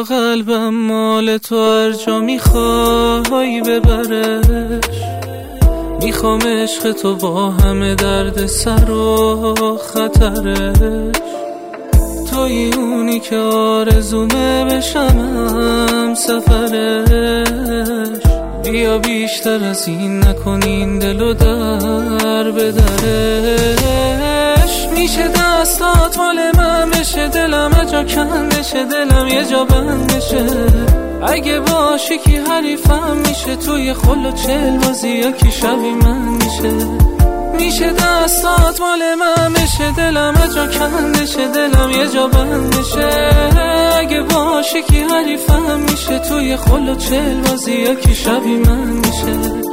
چرا قلبم مال تو هر جا میخوای ببرش. میخوام عشق تو با همه درد سر و خطرش. توی اونی که آرزومه بشم سفرش. بیا بیشتر از این نکنین دلو در به درش. میشه دستات مال من بشه، دلم جا کندشه، دلم یه جا بند بشه. اگه باشی کی حریفم میشه، توی خل و چل بازی یا کی شبی من میشه. میشه دستات مال من بشه، دلم جا کندشه، دلم یه جا بند بشه. اگه باشی کی حریفم میشه، توی خل و چل بازی یا کی شبی من میشه.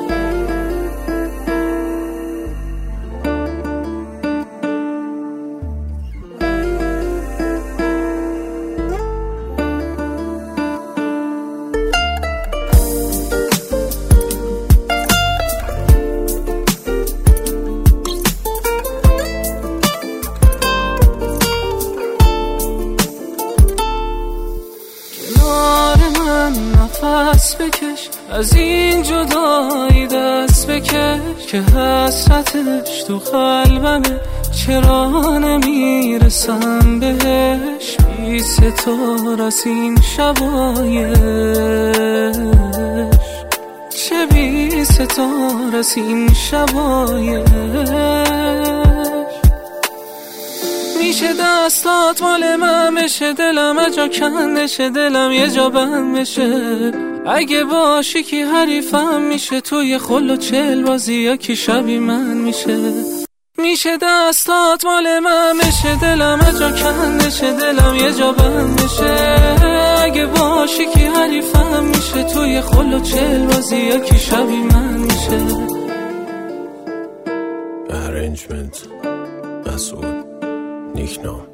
نفس بکش، از این جدایی دست بکش، که حسرتش تو قلبمه، چرا نمیرسم بهش. بی ستار از این شبایش، چه بی ستار از این شبایش. میشه دستات مال من بشه، دلم جا کندشه، دلم یه جا بند بشه. اگه باشی کی حریفم میشه، توی خل و چل بازی یا کی شبی من میشه. میشه دستات مال من بشه، دلم جا کندشه، دلم یه جا بند بشه. اگه باشی کی حریفم میشه، توی خل و چل بازی یا کی شبی من میشه. Arrangement مسعود نیکنام.